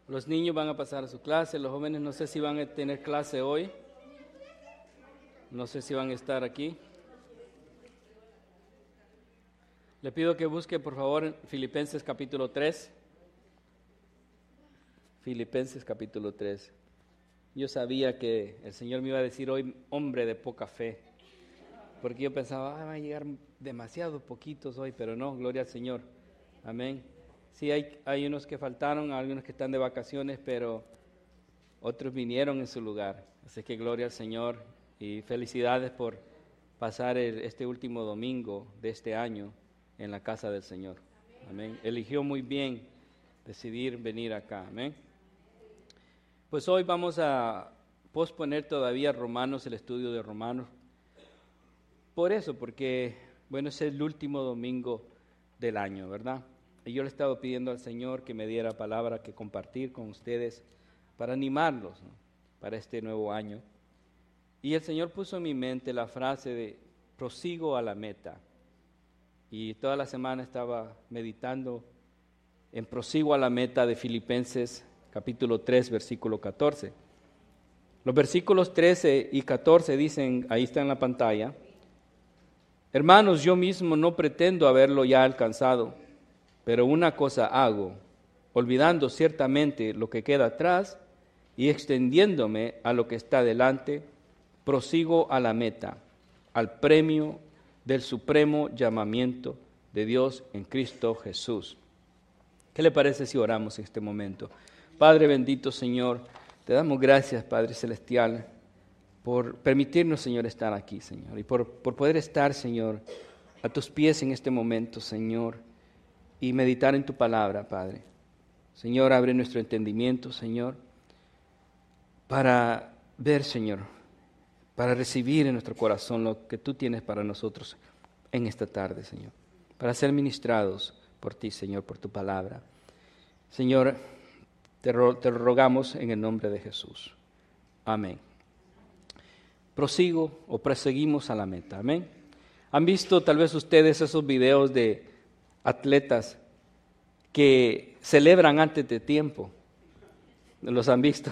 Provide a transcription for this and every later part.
Los niños van a pasar a su clase, los jóvenes no sé si van a tener clase hoy, no sé si van a estar aquí. Le pido que busque por favor Filipenses capítulo 3. Filipenses capítulo 3. Yo sabía que el Señor me iba a decir hoy, hombre de poca fe, porque yo pensaba, van a llegar demasiado poquitos hoy, pero no, gloria al Señor. Amén. Sí, hay unos que faltaron, algunos que están de vacaciones, pero otros vinieron en su lugar. Así que gloria al Señor y felicidades por pasar este último domingo de este año en la casa del Señor. Amén. Eligió muy bien decidir venir acá. Amén. Pues hoy vamos a posponer todavía Romanos, el estudio de Romanos. Por eso, porque, bueno, es el último domingo del año, ¿verdad? Y yo le estaba pidiendo al Señor que me diera palabra que compartir con ustedes para animarlos, ¿no?, para este nuevo año. Y el Señor puso en mi mente la frase de prosigo a la meta. Y toda la semana estaba meditando en prosigo a la meta de Filipenses capítulo 3, versículo 14. Los versículos 13 y 14 dicen, ahí está en la pantalla: hermanos, yo mismo no pretendo haberlo ya alcanzado, pero una cosa hago, olvidando ciertamente lo que queda atrás y extendiéndome a lo que está delante, prosigo a la meta, al premio del supremo llamamiento de Dios en Cristo Jesús. ¿Qué le parece si oramos en este momento? Padre bendito, Señor, te damos gracias, Padre celestial, por permitirnos, Señor, estar aquí, Señor, y por poder estar, Señor, a tus pies en este momento, Señor, y meditar en tu palabra, Padre. Señor, abre nuestro entendimiento, Señor, para ver, Señor, para recibir en nuestro corazón lo que tú tienes para nosotros en esta tarde, Señor, para ser ministrados por ti, Señor, por tu palabra. Señor, te rogamos en el nombre de Jesús. Amén. Prosigo o proseguimos a la meta. Amén. ¿Han visto tal vez ustedes esos videos de atletas que celebran antes de tiempo? ¿Los han visto?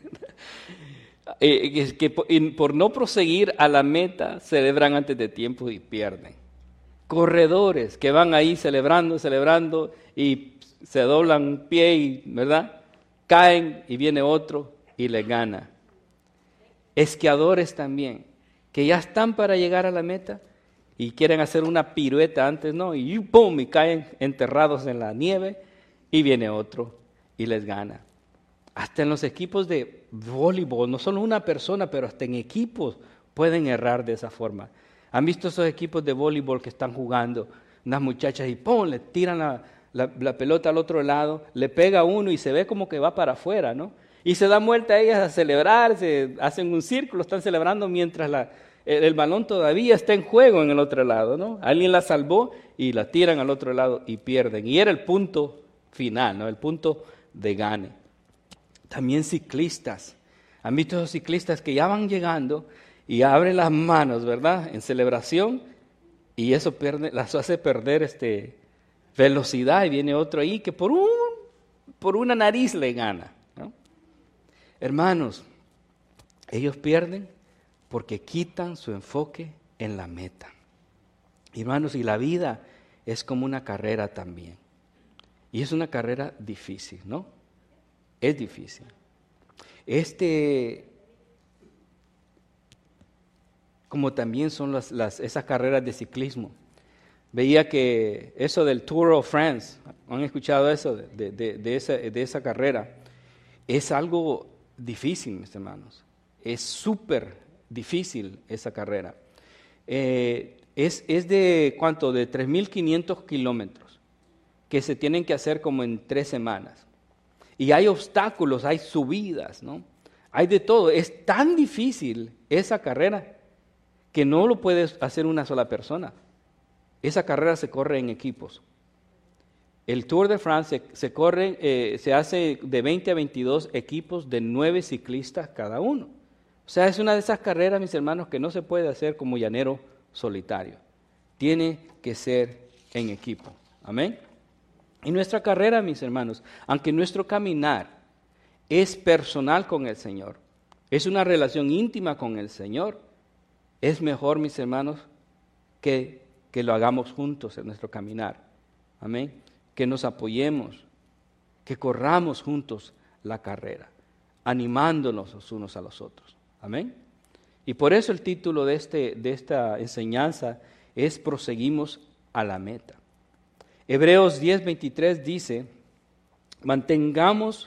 Que por no proseguir a la meta celebran antes de tiempo y pierden. Corredores que van ahí celebrando y se doblan un pie y, ¿verdad?, caen y viene otro y les gana. Esquiadores también, que ya están para llegar a la meta y quieren hacer una pirueta antes, ¿no? Y ¡pum!, y caen enterrados en la nieve y viene otro y les gana. Hasta en los equipos de voleibol, no solo una persona, pero hasta en equipos pueden errar de esa forma. ¿Han visto esos equipos de voleibol que están jugando? Unas muchachas y ¡pum!, le tiran la pelota al otro lado, le pega a uno y se ve como que va para afuera, ¿no? Y se dan vuelta a ellas a celebrar, se hacen un círculo, están celebrando mientras el balón todavía está en juego en el otro lado, ¿no? Alguien la salvó y la tiran al otro lado y pierden. Y era el punto final, ¿no?, el punto de gane. También ciclistas. ¿Han visto esos ciclistas que ya van llegando y abren las manos, ¿verdad?, en celebración, y eso las hace perder velocidad, y viene otro ahí que por una nariz le gana, ¿no? Hermanos, ellos pierden porque quitan su enfoque en la meta. Hermanos, y la vida es como una carrera también. Y es una carrera difícil, ¿no? Es difícil. Como también son esas carreras de ciclismo. Veía que eso del Tour of France, ¿han escuchado eso de esa carrera? Es algo difícil, mis hermanos. Es súper difícil esa carrera. Es de ¿cuánto? De 3.500 kilómetros que se tienen que hacer como en 3 semanas. Y hay obstáculos, hay subidas, ¿no? Hay de todo. Es tan difícil esa carrera que no lo puede hacer una sola persona. Esa carrera se corre en equipos. El Tour de France se hace de 20 a 22 equipos de 9 ciclistas cada uno. O sea, es una de esas carreras, mis hermanos, que no se puede hacer como llanero solitario. Tiene que ser en equipo. Amén. Y nuestra carrera, mis hermanos, aunque nuestro caminar es personal con el Señor. Es una relación íntima con el Señor. Es mejor, mis hermanos, que lo hagamos juntos en nuestro caminar. Amén. Que nos apoyemos, que corramos juntos la carrera, animándonos los unos a los otros. Amén. Y por eso el título de esta enseñanza es Proseguimos a la meta. Hebreos 10:23 dice, mantengamos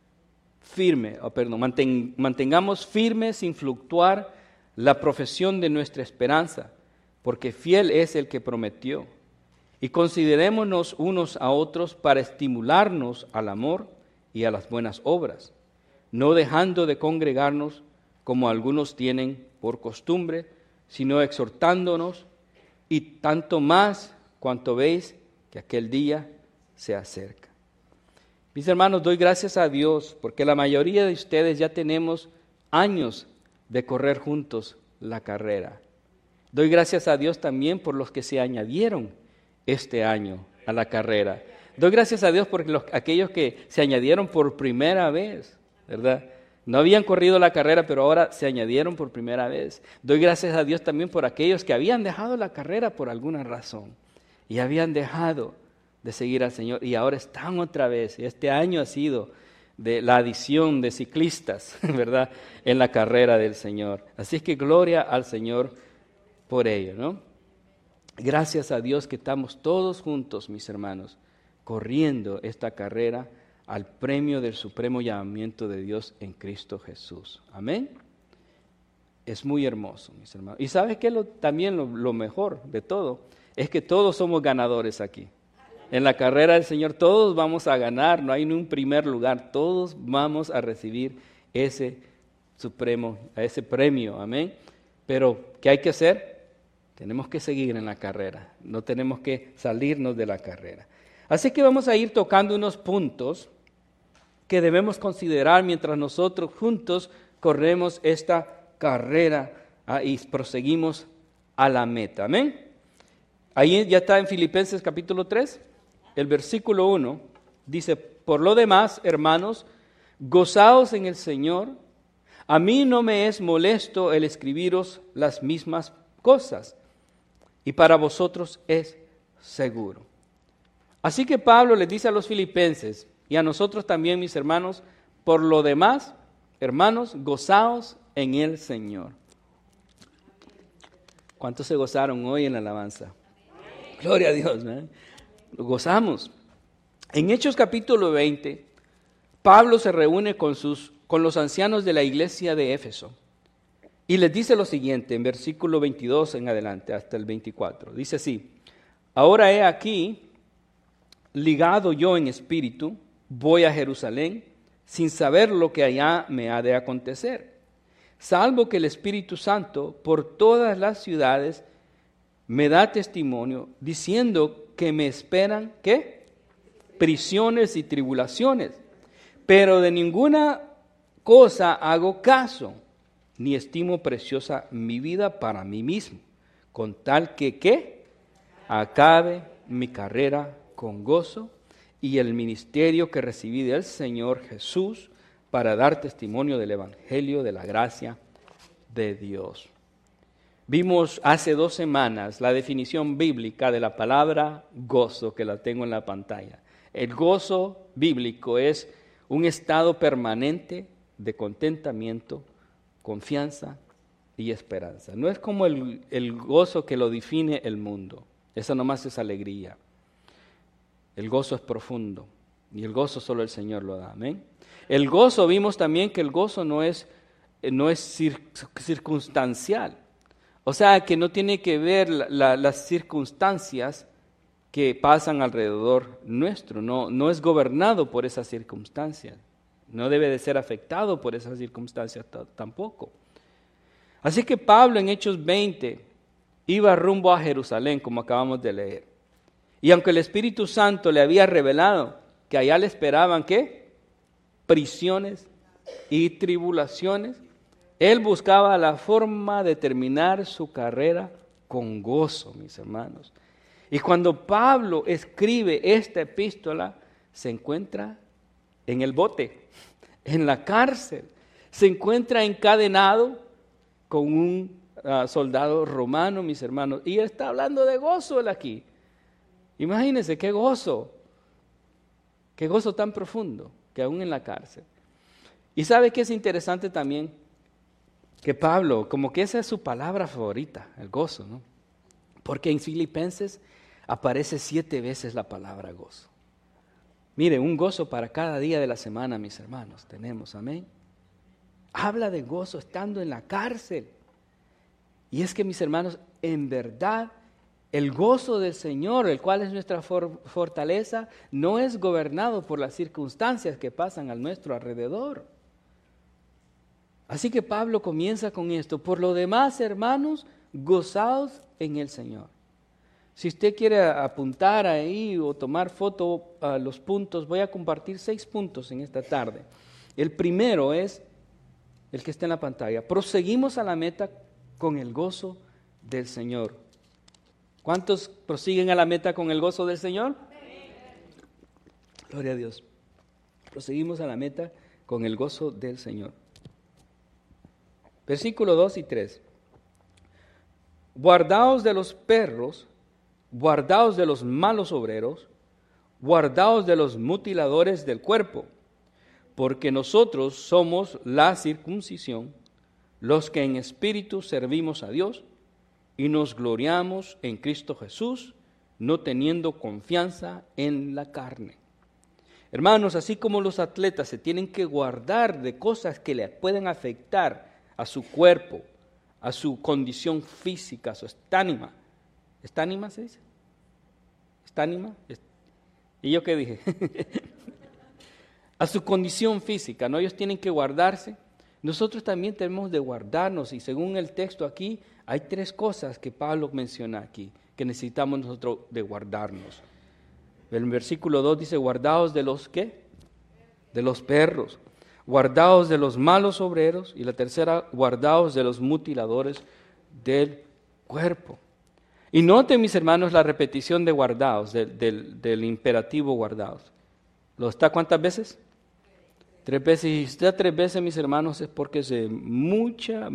firme sin fluctuar la profesión de nuestra esperanza, porque fiel es el que prometió. Y considerémonos unos a otros para estimularnos al amor y a las buenas obras, no dejando de congregarnos como algunos tienen por costumbre, sino exhortándonos, y tanto más cuanto veis que aquel día se acerca. Mis hermanos, doy gracias a Dios porque la mayoría de ustedes ya tenemos años de correr juntos la carrera. Doy gracias a Dios también por los que se añadieron este año a la carrera. Doy gracias a Dios por aquellos que se añadieron por primera vez, ¿verdad? No habían corrido la carrera, pero ahora se añadieron por primera vez. Doy gracias a Dios también por aquellos que habían dejado la carrera por alguna razón y habían dejado de seguir al Señor y ahora están otra vez. Este año ha sido de la adición de ciclistas, ¿verdad?, en la carrera del Señor. Así es que gloria al Señor por ello, ¿no? Gracias a Dios que estamos todos juntos, mis hermanos, corriendo esta carrera al premio del supremo llamamiento de Dios en Cristo Jesús. Amén. Es muy hermoso, mis hermanos. Y ¿sabes qué? También lo mejor de todo es que todos somos ganadores aquí. En la carrera del Señor todos vamos a ganar, no hay ni un primer lugar, todos vamos a recibir ese premio, amén. Pero, ¿qué hay que hacer? Tenemos que seguir en la carrera, no tenemos que salirnos de la carrera. Así que vamos a ir tocando unos puntos que debemos considerar mientras nosotros juntos corremos esta carrera y proseguimos a la meta, amén. Ahí ya está en Filipenses capítulo 3. El versículo 1 dice, por lo demás, hermanos, gozaos en el Señor. A mí no me es molesto el escribiros las mismas cosas, y para vosotros es seguro. Así que Pablo les dice a los filipenses, y a nosotros también, mis hermanos, por lo demás, hermanos, gozaos en el Señor. ¿Cuántos se gozaron hoy en la alabanza? Gloria a Dios, ¿no? Gozamos. En Hechos capítulo 20, Pablo se reúne con los ancianos de la iglesia de Éfeso y les dice lo siguiente, en versículo 22 en adelante hasta el 24. Dice así, ahora he aquí, ligado yo en espíritu, voy a Jerusalén sin saber lo que allá me ha de acontecer, salvo que el Espíritu Santo por todas las ciudades me da testimonio diciendo que me esperan, ¿qué? Prisiones y tribulaciones. Pero de ninguna cosa hago caso, ni estimo preciosa mi vida para mí mismo, con tal que, ¿qué? Acabe mi carrera con gozo y el ministerio que recibí del Señor Jesús para dar testimonio del Evangelio de la gracia de Dios. Vimos hace 2 semanas la definición bíblica de la palabra gozo, que la tengo en la pantalla. El gozo bíblico es un estado permanente de contentamiento, confianza y esperanza. No es como el gozo que lo define el mundo. Esa nomás es alegría. El gozo es profundo y el gozo solo el Señor lo da. Amén. El gozo, vimos también que el gozo no es circunstancial. O sea, que no tiene que ver las circunstancias que pasan alrededor nuestro. No es gobernado por esas circunstancias. No debe de ser afectado por esas circunstancias tampoco. Así que Pablo en Hechos 20 iba rumbo a Jerusalén, como acabamos de leer. Y aunque el Espíritu Santo le había revelado que allá le esperaban, ¿qué? Prisiones y tribulaciones, él buscaba la forma de terminar su carrera con gozo, mis hermanos. Y cuando Pablo escribe esta epístola, se encuentra en el bote, en la cárcel. Se encuentra encadenado con un soldado romano, mis hermanos. Y está hablando de gozo él aquí. Imagínense qué gozo tan profundo, que aún en la cárcel. Y ¿sabe qué es interesante también? Que Pablo, como que esa es su palabra favorita, el gozo, ¿no? Porque en Filipenses aparece 7 veces la palabra gozo. Mire, un gozo para cada día de la semana, mis hermanos, tenemos, amén. Habla de gozo estando en la cárcel. Y es que, mis hermanos, en verdad, el gozo del Señor, el cual es nuestra fortaleza, no es gobernado por las circunstancias que pasan a nuestro alrededor. Así que Pablo comienza con esto. Por lo demás, hermanos, gozaos en el Señor. Si usted quiere apuntar ahí o tomar foto a los puntos, voy a compartir 6 puntos en esta tarde. El primero es el que está en la pantalla. Proseguimos a la meta con el gozo del Señor. ¿Cuántos prosiguen a la meta con el gozo del Señor? Gloria a Dios. Proseguimos a la meta con el gozo del Señor. Versículo 2 y 3. Guardaos de los perros, guardaos de los malos obreros, guardaos de los mutiladores del cuerpo, porque nosotros somos la circuncisión, los que en espíritu servimos a Dios y nos gloriamos en Cristo Jesús, no teniendo confianza en la carne. Hermanos, así como los atletas se tienen que guardar de cosas que le pueden afectar a su cuerpo, a su condición física, a su estánima. ¿Estánima se dice? ¿Estánima? ¿Y yo qué dije? A su condición física, ¿no? Ellos tienen que guardarse. Nosotros también tenemos de guardarnos, y según el texto aquí, hay 3 cosas que Pablo menciona aquí, que necesitamos nosotros de guardarnos. El versículo 2 dice, guardaos de los ¿qué? De los perros, guardaos de los malos obreros, y la tercera, guardaos de los mutiladores del cuerpo. Y noten, mis hermanos, la repetición de guardaos, del imperativo guardaos. ¿Lo está cuántas veces? 3 veces. Y si está 3 veces, mis hermanos, es porque es de mucha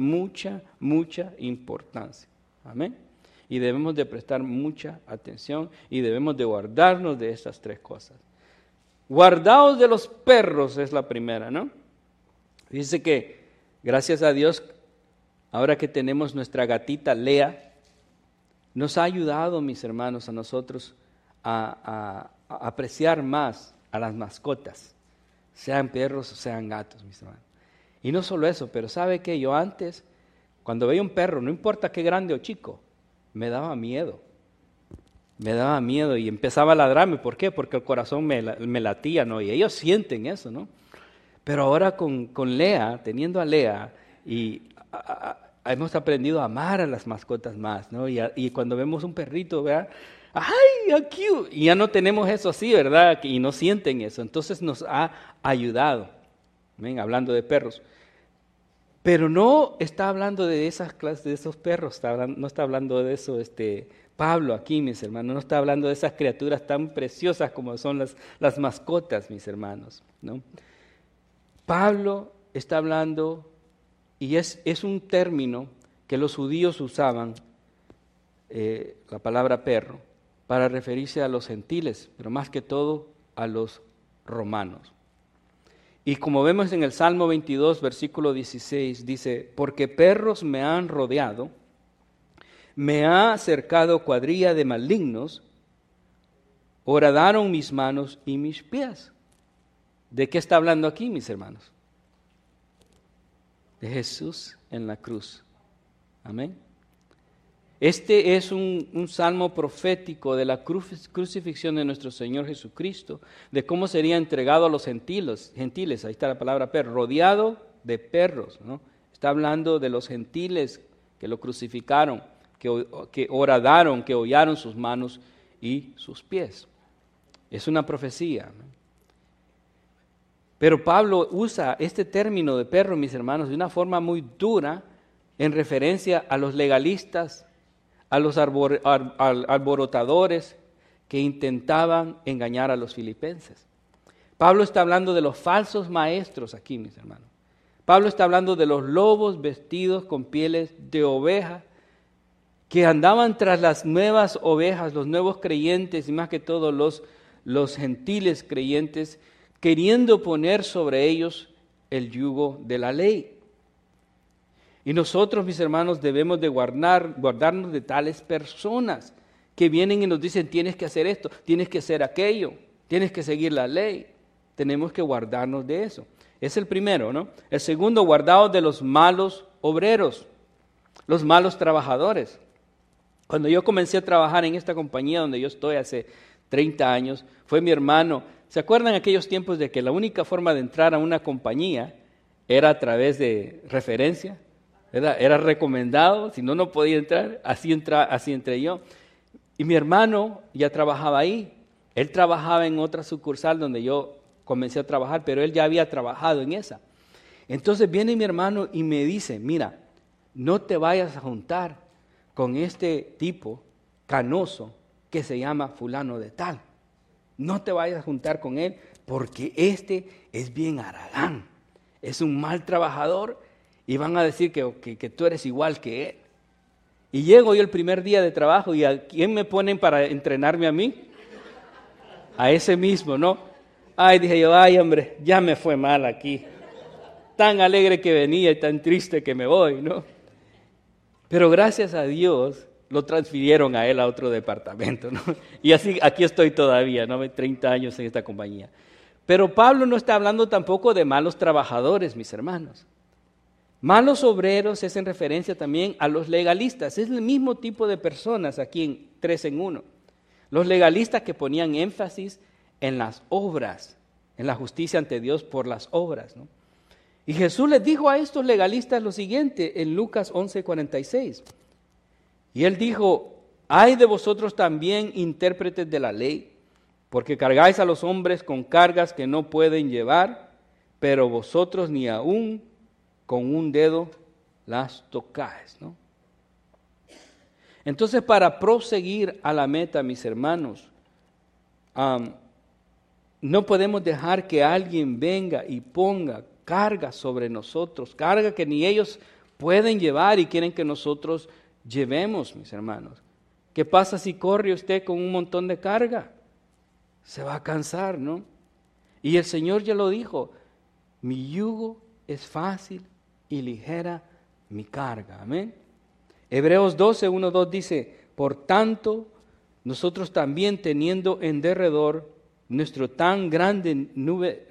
importancia. Amén. Y debemos de prestar mucha atención y debemos de guardarnos de estas 3 cosas. Guardaos de los perros es la primera, ¿no? Dice que, gracias a Dios, ahora que tenemos nuestra gatita Lea, nos ha ayudado, mis hermanos, a nosotros a apreciar más a las mascotas, sean perros o sean gatos, mis hermanos. Y no solo eso, pero ¿sabe qué? Yo antes, cuando veía un perro, no importa qué grande o chico, me daba miedo. Me daba miedo y empezaba a ladrarme. ¿Por qué? Porque el corazón me latía, ¿no? Y ellos sienten eso, ¿no? Pero ahora con Lea, teniendo a Lea, y hemos aprendido a amar a las mascotas más, ¿no? Y cuando vemos un perrito, ¿verdad? ¡Ay, aquí! Y ya no tenemos eso así, ¿verdad? Y no sienten eso. Entonces nos ha ayudado. ¿Ven? Hablando de perros. Pero no está hablando de esas clases, de esos perros. No está hablando de eso Pablo aquí, mis hermanos. No está hablando de esas criaturas tan preciosas como son las mascotas, mis hermanos, ¿no? Pablo está hablando, y es un término que los judíos usaban, la palabra perro, para referirse a los gentiles, pero más que todo a los romanos. Y como vemos en el Salmo 22, versículo 16, dice, porque perros me han rodeado, me ha cercado cuadrilla de malignos, horadaron mis manos y mis pies. ¿De qué está hablando aquí, mis hermanos? De Jesús en la cruz. Amén. Este es un salmo profético de la crucifixión de nuestro Señor Jesucristo, de cómo sería entregado a los gentiles, ahí está la palabra perro, rodeado de perros, ¿no? Está hablando de los gentiles que lo crucificaron, que horadaron, que hollaron sus manos y sus pies. Es una profecía, ¿no? Pero Pablo usa este término de perro, mis hermanos, de una forma muy dura en referencia a los legalistas, a los alborotadores que intentaban engañar a los filipenses. Pablo está hablando de los falsos maestros aquí, mis hermanos. Pablo está hablando de los lobos vestidos con pieles de oveja que andaban tras las nuevas ovejas, los nuevos creyentes y más que todo los gentiles creyentes, queriendo poner sobre ellos el yugo de la ley. Y nosotros, mis hermanos, debemos de guardarnos de tales personas que vienen y nos dicen, tienes que hacer esto, tienes que hacer aquello, tienes que seguir la ley. Tenemos que guardarnos de eso. Es el primero, ¿no? El segundo, guardaos de los malos obreros, los malos trabajadores. Cuando yo comencé a trabajar en esta compañía donde yo estoy hace 30 años, fue mi hermano. ¿Se acuerdan aquellos tiempos de que la única forma de entrar a una compañía era a través de referencia? Era recomendado, si no, no podía entrar, así entré yo. Y mi hermano ya trabajaba ahí. Él trabajaba en otra sucursal donde yo comencé a trabajar, pero él ya había trabajado en esa. Entonces viene mi hermano y me dice, mira, no te vayas a juntar con este tipo canoso que se llama fulano de tal. No te vayas a juntar con él porque este es bien haragán, es un mal trabajador y van a decir que tú eres igual que él. Y llego yo el primer día de trabajo y ¿a quién me ponen para entrenarme a mí? A ese mismo, ¿no? Ay, dije yo, ay hombre, ya me fue mal aquí. Tan alegre que venía y tan triste que me voy, ¿no? Pero gracias a Dios lo transfirieron a él a otro departamento, ¿no? Y así aquí estoy todavía, ¿no? 30 años en esta compañía. Pero Pablo no está hablando tampoco de malos trabajadores, mis hermanos. Malos obreros es en referencia también a los legalistas. Es el mismo tipo de personas aquí en 3 en 1. Los legalistas que ponían énfasis en las obras, en la justicia ante Dios por las obras, ¿no? Y Jesús les dijo a estos legalistas lo siguiente en Lucas 11:46. Y él dijo, ay de vosotros también, intérpretes de la ley, porque cargáis a los hombres con cargas que no pueden llevar, pero vosotros ni aún con un dedo las tocáis, ¿no? Entonces, para proseguir a la meta, mis hermanos, no podemos dejar que alguien venga y ponga carga sobre nosotros, carga que ni ellos pueden llevar y quieren que nosotros llevemos, mis hermanos. ¿Qué pasa si corre usted con un montón de carga? Se va a cansar, ¿no? Y el Señor ya lo dijo, mi yugo es fácil y ligera mi carga, amén. Hebreos 12:1-2 dice, por tanto, nosotros también teniendo en derredor nuestra tan grande nube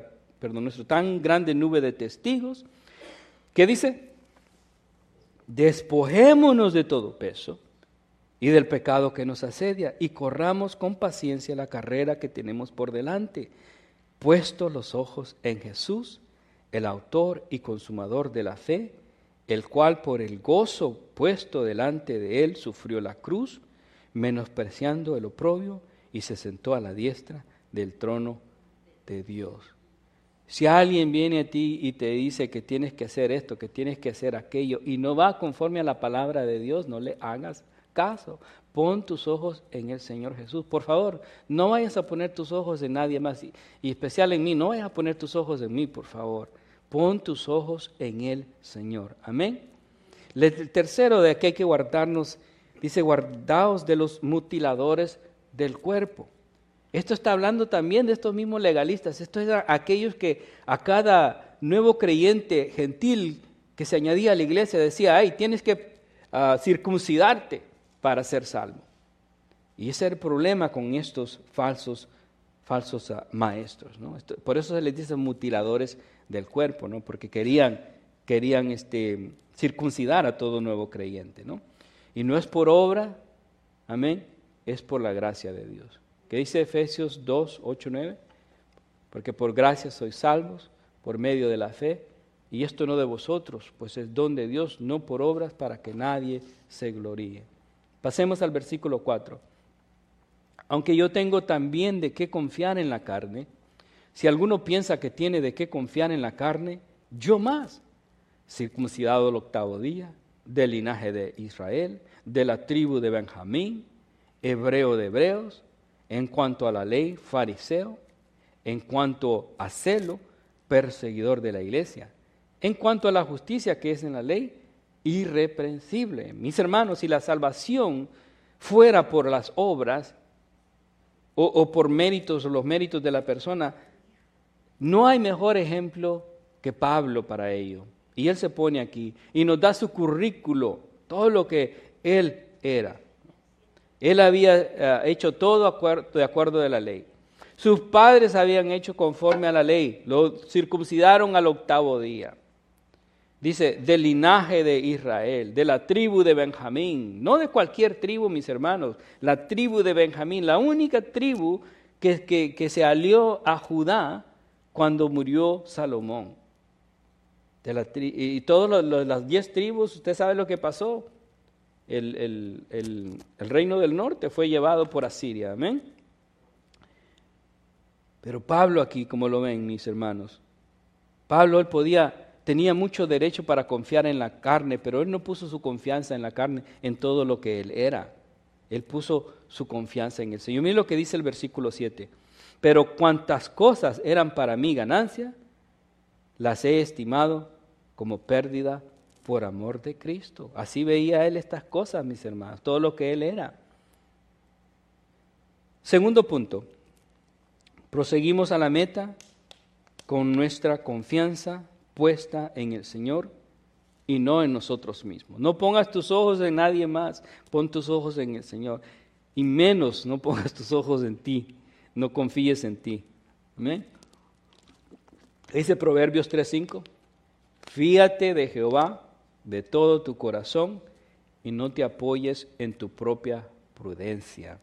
de testigos, ¿qué dice? Despojémonos de todo peso y del pecado que nos asedia y corramos con paciencia la carrera que tenemos por delante, puestos los ojos en Jesús, el autor y consumador de la fe, el cual por el gozo puesto delante de él sufrió la cruz, menospreciando el oprobio, y se sentó a la diestra del trono de Dios. Si alguien viene a ti y te dice que tienes que hacer esto, que tienes que hacer aquello, y no va conforme a la palabra de Dios, no le hagas caso. Pon tus ojos en el Señor Jesús. Por favor, no vayas a poner tus ojos en nadie más, y especial en mí, no vayas a poner tus ojos en mí, por favor. Pon tus ojos en el Señor. Amén. El tercero de que hay que guardarnos, dice, guardaos de los mutiladores del cuerpo. Esto está hablando también de estos mismos legalistas. Esto es aquellos que a cada nuevo creyente gentil que se añadía a la iglesia decía, ay, tienes que circuncidarte para ser salvo. Y ese era el problema con estos falsos maestros, ¿no? Por eso se les dice mutiladores del cuerpo, ¿no? Porque querían circuncidar a todo nuevo creyente, ¿no? Y no es por obra, amén, es por la gracia de Dios. ¿Qué dice Efesios 2:8-9? Porque por gracia sois salvos, por medio de la fe, y esto no de vosotros, pues es don de Dios, no por obras, para que nadie se gloríe. Pasemos al versículo 4. Aunque yo tengo también de qué confiar en la carne, si alguno piensa que tiene de qué confiar en la carne, yo más, circuncidado el 8º día, del linaje de Israel, de la tribu de Benjamín, hebreo de hebreos, en cuanto a la ley, fariseo, En cuanto a celo, perseguidor de la iglesia. En cuanto a la justicia que es en la ley, irreprensible. Mis hermanos, si la salvación fuera por las obras o por méritos o los méritos de la persona, no hay mejor ejemplo que Pablo para ello. Y él se pone aquí y nos da su currículo, todo lo que él era. Él había hecho todo de acuerdo de la ley. Sus padres habían hecho conforme a la ley, lo circuncidaron al 8º día. Dice, del linaje de Israel, de la tribu de Benjamín, no de cualquier tribu, mis hermanos, la tribu de Benjamín, la única tribu que se alió a Judá cuando murió Salomón. Y todas las 10 tribus, usted sabe lo que pasó. El reino del norte fue llevado por Asiria, amén. Pero Pablo aquí, como lo ven mis hermanos, Pablo tenía mucho derecho para confiar en la carne, pero él no puso su confianza en la carne, en todo lo que él era. Él puso su confianza en el Señor. Mira lo que dice el versículo 7. Pero cuantas cosas eran para mí ganancia, las he estimado como pérdida por amor de Cristo. Así veía él estas cosas, mis hermanos, todo lo que él era. Segundo punto, proseguimos a la meta con nuestra confianza puesta en el Señor y no en nosotros mismos. No pongas tus ojos en nadie más, pon tus ojos en el Señor. Y menos no pongas tus ojos en ti, no confíes en ti. ¿Amén? Dice Proverbios 3:5, fíate de Jehová de todo tu corazón y no te apoyes en tu propia prudencia.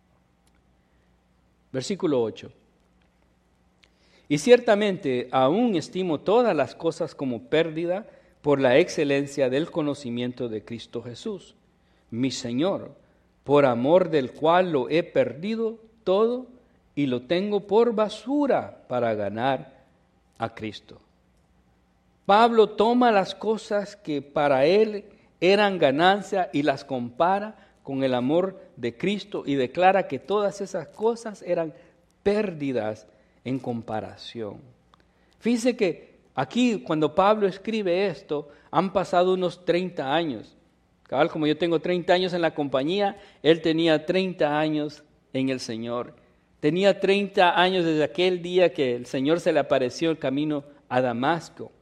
Versículo 8. Y ciertamente aún estimo todas las cosas como pérdida por la excelencia del conocimiento de Cristo Jesús, mi Señor, por amor del cual lo he perdido todo y lo tengo por basura para ganar a Cristo. Pablo toma las cosas que para él eran ganancia y las compara con el amor de Cristo y declara que todas esas cosas eran pérdidas en comparación. Fíjense que aquí cuando Pablo escribe esto, han pasado unos 30 años. Cabal, como yo tengo 30 años en la compañía, él tenía 30 años en el Señor. Tenía 30 años desde aquel día que el Señor se le apareció el camino a Damasco.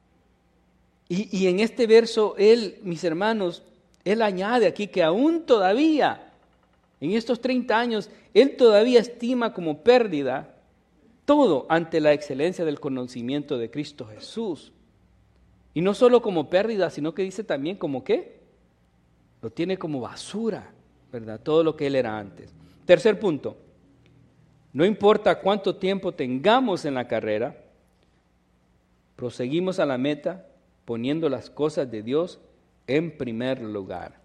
Y en este verso, él, mis hermanos, él añade aquí que aún todavía, en estos 30 años, él todavía estima como pérdida todo ante la excelencia del conocimiento de Cristo Jesús. Y no solo como pérdida, sino que dice también como ¿qué? Lo tiene como basura, ¿verdad? Todo lo que él era antes. Tercer punto, no importa cuánto tiempo tengamos en la carrera, proseguimos a la meta poniendo las cosas de Dios en primer lugar.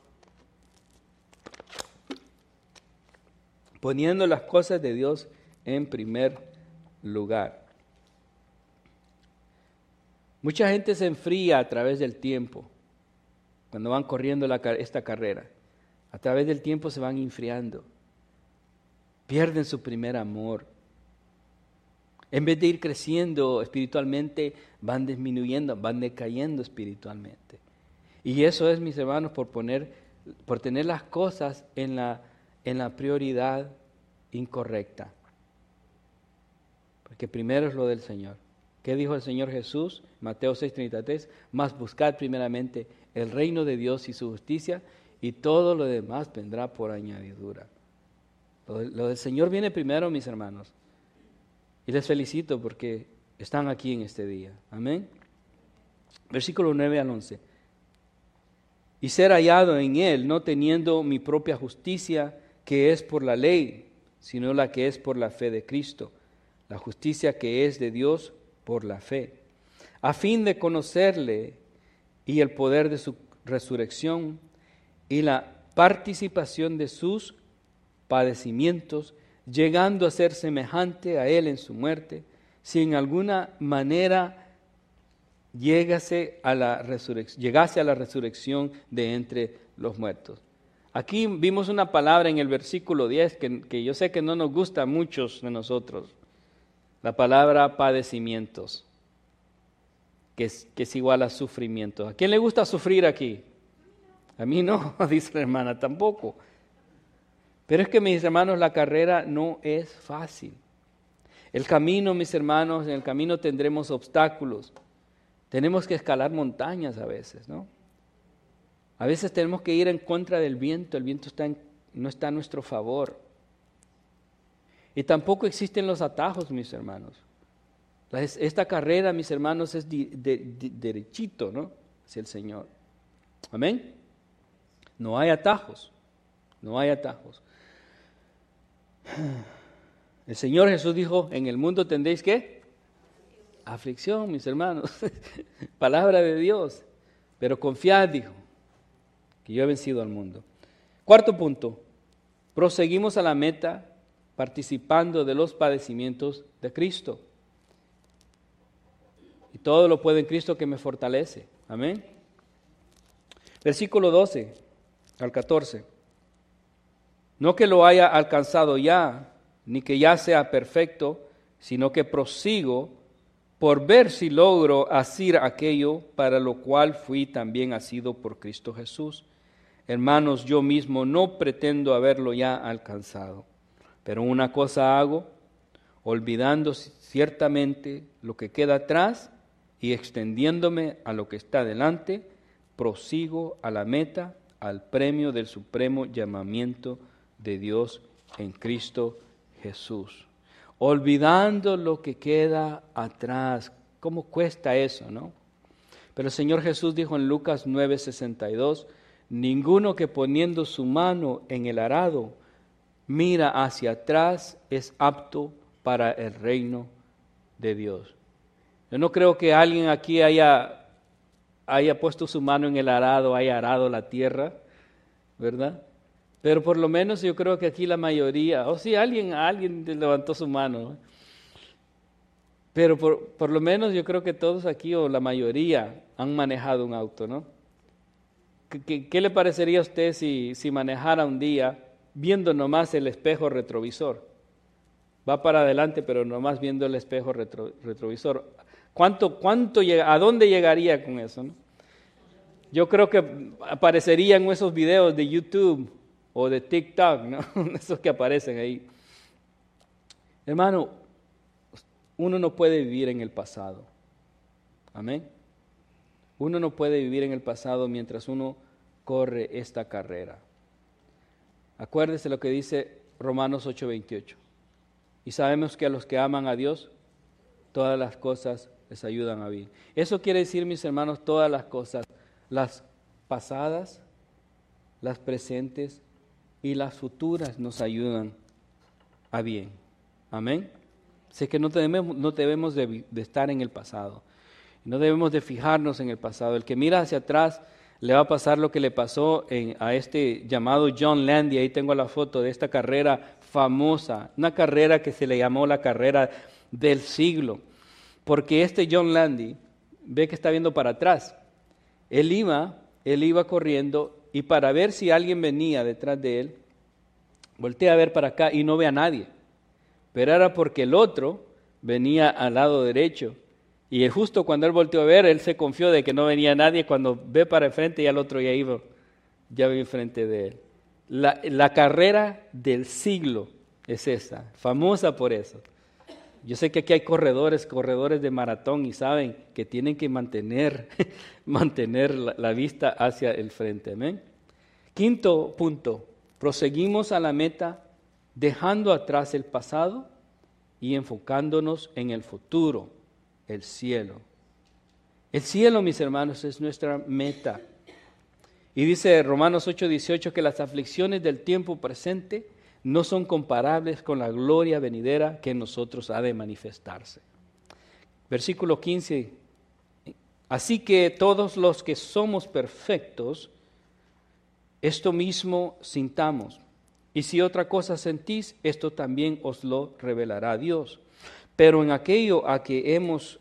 Poniendo las cosas de Dios en primer lugar. Mucha gente se enfría a través del tiempo cuando van corriendo esta carrera. A través del tiempo se van enfriando. Pierden su primer amor. En vez de ir creciendo espiritualmente, van disminuyendo, van decayendo espiritualmente. Y eso es, mis hermanos, por tener las cosas en la prioridad incorrecta. Porque primero es lo del Señor. ¿Qué dijo el Señor Jesús? Mateo 6:33, mas buscad primeramente el reino de Dios y su justicia, y todo lo demás vendrá por añadidura. Lo del Señor viene primero, mis hermanos. Y les felicito porque están aquí en este día. Amén. Versículo 9 al 11. Y ser hallado en Él, no teniendo mi propia justicia, que es por la ley, sino la que es por la fe de Cristo, la justicia que es de Dios por la fe, a fin de conocerle y el poder de su resurrección y la participación de sus padecimientos, llegando a ser semejante a Él en su muerte, si en alguna manera llegase a la resurrección de entre los muertos. Aquí vimos una palabra en el versículo 10 que yo sé que no nos gusta a muchos de nosotros, la palabra padecimientos, que es igual a sufrimiento. ¿A quién le gusta sufrir aquí? A mí no, dice la hermana, tampoco. Pero es que, mis hermanos, la carrera no es fácil. El camino, mis hermanos, en el camino tendremos obstáculos. Tenemos que escalar montañas a veces, ¿no? A veces tenemos que ir en contra del viento. El viento no está a nuestro favor. Y tampoco existen los atajos, mis hermanos. Esta carrera, mis hermanos, es derechito, ¿no? Hacia el Señor. Amén. No hay atajos. No hay atajos. El Señor Jesús dijo, en el mundo tendréis ¿qué? Aflicción, mis hermanos. Palabra de Dios. Pero confiad, dijo, que yo he vencido al mundo. Cuarto punto. Proseguimos a la meta participando de los padecimientos de Cristo. Y todo lo puedo en Cristo que me fortalece. Amén. Versículo 12 al 14. No que lo haya alcanzado ya, ni que ya sea perfecto, sino que prosigo por ver si logro asir aquello para lo cual fui también asido por Cristo Jesús. Hermanos, yo mismo no pretendo haberlo ya alcanzado, pero una cosa hago, olvidando ciertamente lo que queda atrás y extendiéndome a lo que está delante, prosigo a la meta, al premio del supremo llamamiento de Dios en Cristo Jesús. Olvidando lo que queda atrás. ¿Cómo cuesta eso, no? Pero el Señor Jesús dijo en Lucas 9:62, ninguno que poniendo su mano en el arado mira hacia atrás es apto para el reino de Dios. Yo no creo que alguien aquí haya puesto su mano en el arado, haya arado la tierra, ¿verdad? Pero por lo menos yo creo que aquí la mayoría, o sí, alguien levantó su mano, ¿no? Pero por lo menos yo creo que todos aquí, o la mayoría, han manejado un auto, ¿no? ¿Qué le parecería a usted si manejara un día viendo nomás el espejo retrovisor? Va para adelante, pero nomás viendo el espejo retrovisor. ¿A dónde llegaría con eso, no? Yo creo que aparecerían esos videos de YouTube o de TikTok, ¿no? Esos que aparecen ahí. Hermano, uno no puede vivir en el pasado. Amén. Uno no puede vivir en el pasado mientras uno corre esta carrera. Acuérdese lo que dice Romanos 8:28. Y sabemos que a los que aman a Dios, todas las cosas les ayudan a bien. Eso quiere decir, mis hermanos, todas las cosas, las pasadas, las presentes y las futuras nos ayudan a bien. Amén. Así que no debemos de estar en el pasado. No debemos de fijarnos en el pasado. El que mira hacia atrás le va a pasar lo que le pasó a este llamado John Landy. Ahí tengo la foto de esta carrera famosa, una carrera que se le llamó la carrera del siglo, porque este John Landy, ve que está viendo para atrás. Él iba corriendo y para ver si alguien venía detrás de él, voltea a ver para acá y no ve a nadie, pero era porque el otro venía al lado derecho. Y justo cuando él volteó a ver, él se confió de que no venía nadie. Cuando ve para el frente, ya el otro ya ve enfrente de él. La carrera del siglo es esa, famosa por eso. Yo sé que aquí hay corredores de maratón y saben que tienen que mantener la vista hacia el frente. ¿Amén? Quinto punto, proseguimos a la meta dejando atrás el pasado y enfocándonos en el futuro. El cielo. El cielo, mis hermanos, es nuestra meta. Y dice Romanos 8:18 que las aflicciones del tiempo presente no son comparables con la gloria venidera que en nosotros ha de manifestarse. Versículo 15. Así que todos los que somos perfectos, esto mismo sintamos. Y si otra cosa sentís, esto también os lo revelará Dios. Pero en aquello a que hemos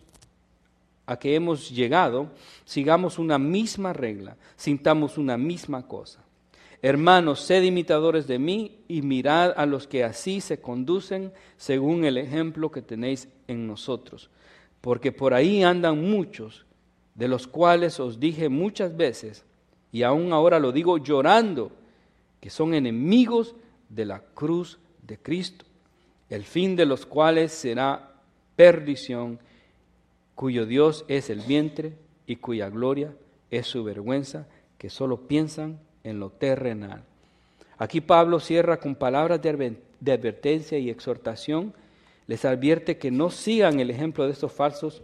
llegado, sigamos una misma regla, sintamos una misma cosa. Hermanos, sed imitadores de mí y mirad a los que así se conducen según el ejemplo que tenéis en nosotros. Porque por ahí andan muchos, de los cuales os dije muchas veces, y aún ahora lo digo llorando, que son enemigos de la cruz de Cristo, el fin de los cuales será perdición, cuyo Dios es el vientre y cuya gloria es su vergüenza, que solo piensan en lo terrenal. Aquí Pablo cierra con palabras de advertencia y exhortación. Les advierte que no sigan el ejemplo de estos falsos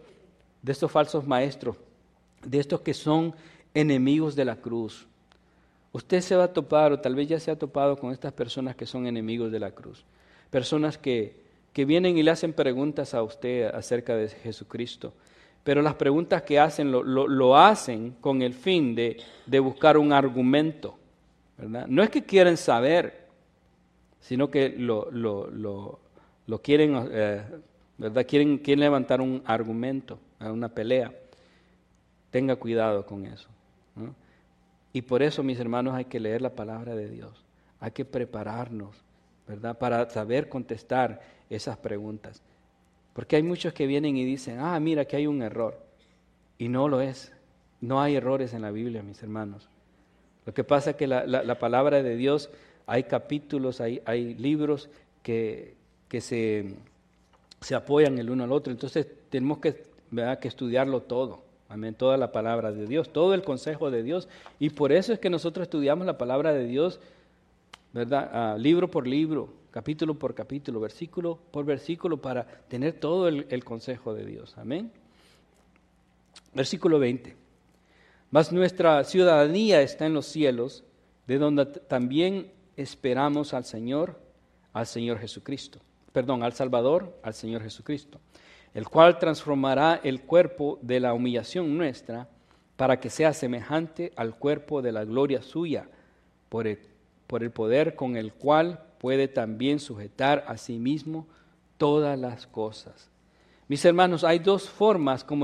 maestros, de estos que son enemigos de la cruz. Usted se va a topar, o tal vez ya se ha topado con estas personas que son enemigos de la cruz. Personas que vienen y le hacen preguntas a usted acerca de Jesucristo. Pero las preguntas que hacen lo hacen con el fin de buscar un argumento, ¿verdad? No es que quieren saber, sino que lo quieren, ¿verdad? Quieren levantar un argumento, una pelea. Tenga cuidado con eso, ¿no? Y por eso, mis hermanos, hay que leer la palabra de Dios. Hay que prepararnos, ¿verdad? Para saber contestar esas preguntas. Porque hay muchos que vienen y dicen, mira que hay un error. Y no lo es. No hay errores en la Biblia, mis hermanos. Lo que pasa es que la palabra de Dios, hay capítulos, hay libros que se apoyan el uno al otro. Entonces tenemos que estudiarlo todo. Amén, toda la palabra de Dios, todo el consejo de Dios. Y por eso es que nosotros estudiamos la palabra de Dios, ¿verdad? Libro por libro, capítulo por capítulo, versículo por versículo, para tener todo el consejo de Dios. Amén. Versículo 20. Mas nuestra ciudadanía está en los cielos, de donde también esperamos al Señor Jesucristo. Al Salvador, al Señor Jesucristo, el cual transformará el cuerpo de la humillación nuestra para que sea semejante al cuerpo de la gloria suya, por el poder con el cual puede también sujetar a sí mismo todas las cosas. Mis hermanos, hay dos formas como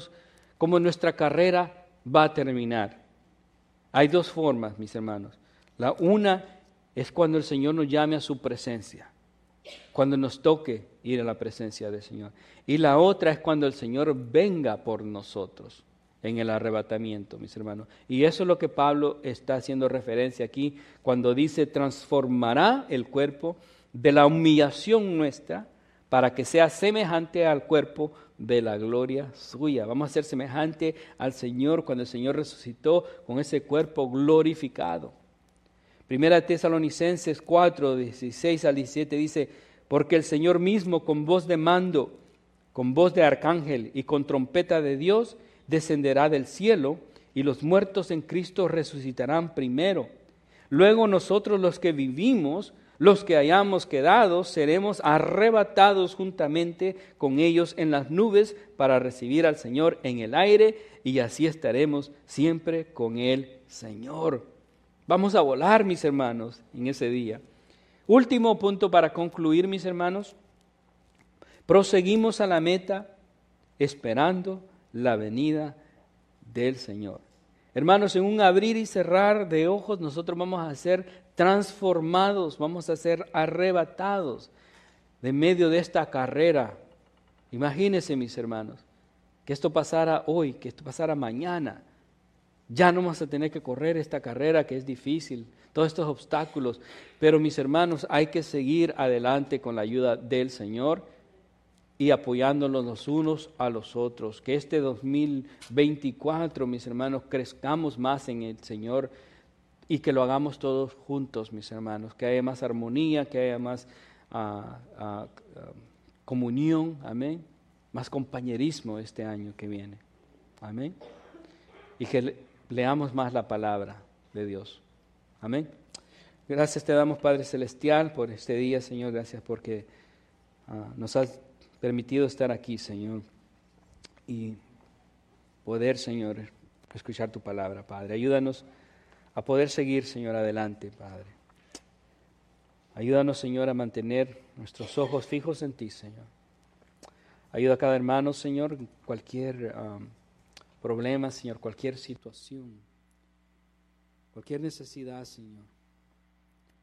nuestra carrera va a terminar. Hay dos formas, mis hermanos. La una es cuando el Señor nos llame a su presencia, cuando nos toque ir a la presencia del Señor. Y la otra es cuando el Señor venga por nosotros en el arrebatamiento, mis hermanos. Y eso es lo que Pablo está haciendo referencia aquí cuando dice transformará el cuerpo de la humillación nuestra para que sea semejante al cuerpo de la gloria suya. Vamos a ser semejante al Señor cuando el Señor resucitó con ese cuerpo glorificado. Primera Tesalonicenses 4, 16 al 17 dice, porque el Señor mismo con voz de mando, con voz de arcángel y con trompeta de Dios, descenderá del cielo y los muertos en Cristo resucitarán primero. Luego nosotros los que vivimos, los que hayamos quedado, seremos arrebatados juntamente con ellos en las nubes para recibir al Señor en el aire y así estaremos siempre con el Señor. Vamos a volar, mis hermanos, en ese día. Último punto para concluir, mis hermanos. Proseguimos a la meta esperando la venida del Señor. Hermanos, en un abrir y cerrar de ojos nosotros vamos a ser transformados, vamos a ser arrebatados de medio de esta carrera. Imagínense, mis hermanos, que esto pasara hoy, que esto pasara mañana. Ya no vamos a tener que correr esta carrera que es difícil, todos estos obstáculos. Pero mis hermanos, hay que seguir adelante con la ayuda del Señor y apoyándonos los unos a los otros. Que este 2024, mis hermanos, crezcamos más en el Señor y que lo hagamos todos juntos, mis hermanos. Que haya más armonía, que haya más comunión, amén. Más compañerismo este año que viene, amén. Y que leamos más la palabra de Dios, amén. Gracias te damos, Padre Celestial, por este día, Señor. Gracias porque nos has permitido estar aquí, Señor, y poder, Señor, escuchar tu palabra, Padre. Ayúdanos a poder seguir, Señor, adelante, Padre. Ayúdanos, Señor, a mantener nuestros ojos fijos en ti, Señor. Ayuda a cada hermano, Señor, cualquier problema, Señor, cualquier situación, cualquier necesidad, Señor.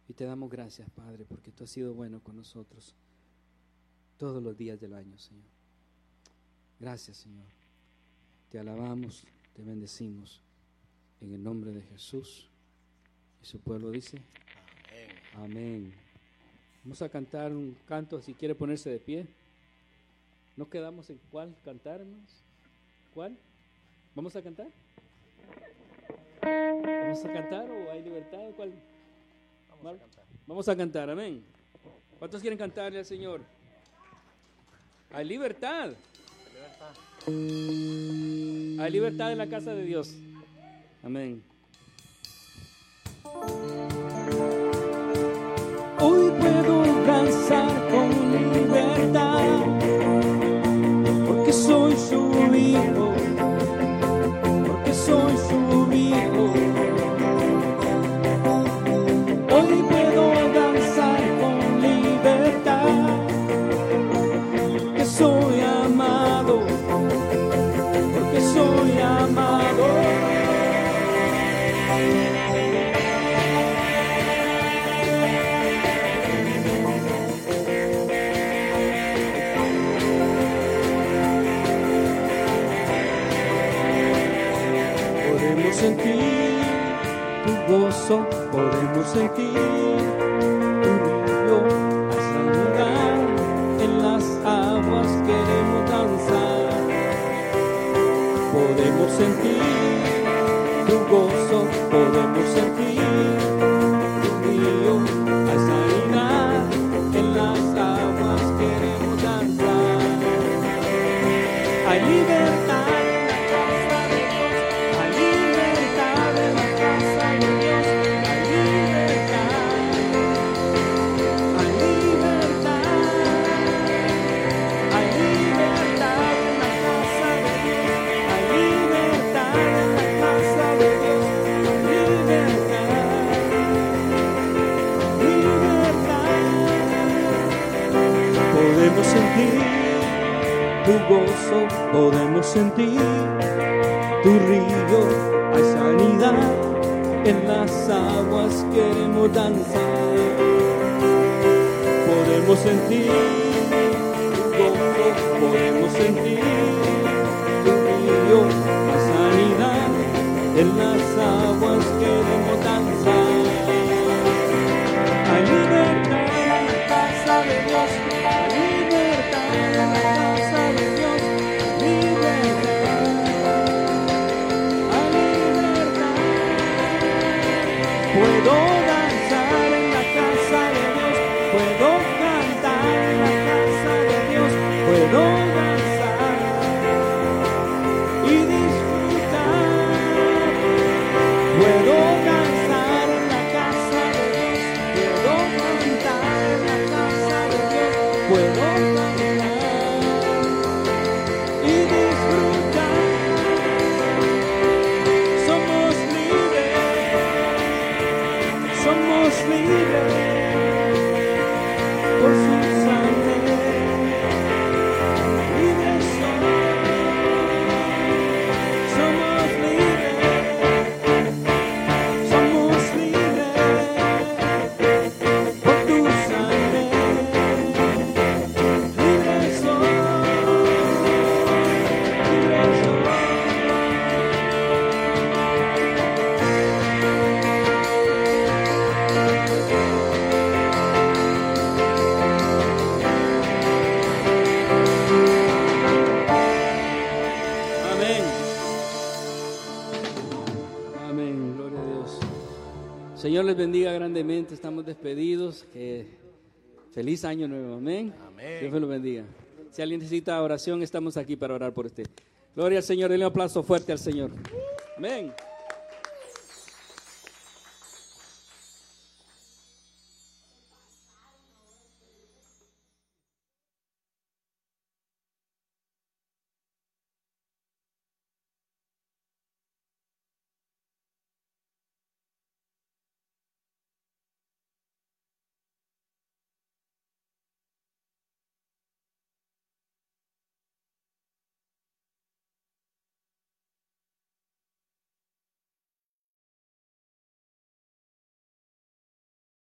Y te damos gracias, Padre, porque tú has sido bueno con nosotros todos los días del año, Señor. Gracias, Señor. Te alabamos, te bendecimos. En el nombre de Jesús. Y su pueblo dice: amén. Amén. Vamos a cantar un canto, si quiere ponerse de pie. ¿No quedamos en cuál cantar, hermanos? ¿Cuál? ¿Vamos a cantar? ¿Vamos a cantar o hay libertad? ¿Cuál? Vamos a cantar. Vamos a cantar, amén. ¿Cuántos quieren cantarle al Señor? Hay libertad. Hay libertad en la casa de Dios. Amén. Hoy puedo danzar con libertad, porque soy su hijo, porque soy su hijo. Hoy puedo danzar con libertad, que soy amado, porque soy amado. Podemos sentir tu gozo, podemos sentir tu río, la sanidad en las aguas queremos danzar. Podemos sentir tu gozo, podemos sentir tu río, la sanidad en las aguas queremos danzar. Hay libertad. Podemos sentir tu gozo, podemos sentir tu río, hay sanidad en las aguas queremos danzar. Podemos sentir tu gozo, podemos sentir tu río, hay sanidad en las aguas queremos danzar. Hay libertad en la casa de Dios. Puedo danzar en la casa de Dios, puedo cantar en la casa de Dios, puedo danzar y disfrutar. Puedo danzar en la casa de Dios, puedo cantar en la casa de Dios, puedo cantar y disfrutar. Somos libres por su sangre, libres somos libres por tu sangre, libres Señor les bendiga grandemente, estamos despedidos. Feliz año nuevo, amén. Amén. Dios me lo bendiga. Si alguien necesita oración, estamos aquí para orar por usted. Gloria al Señor, denle un aplauso fuerte al Señor. Amén.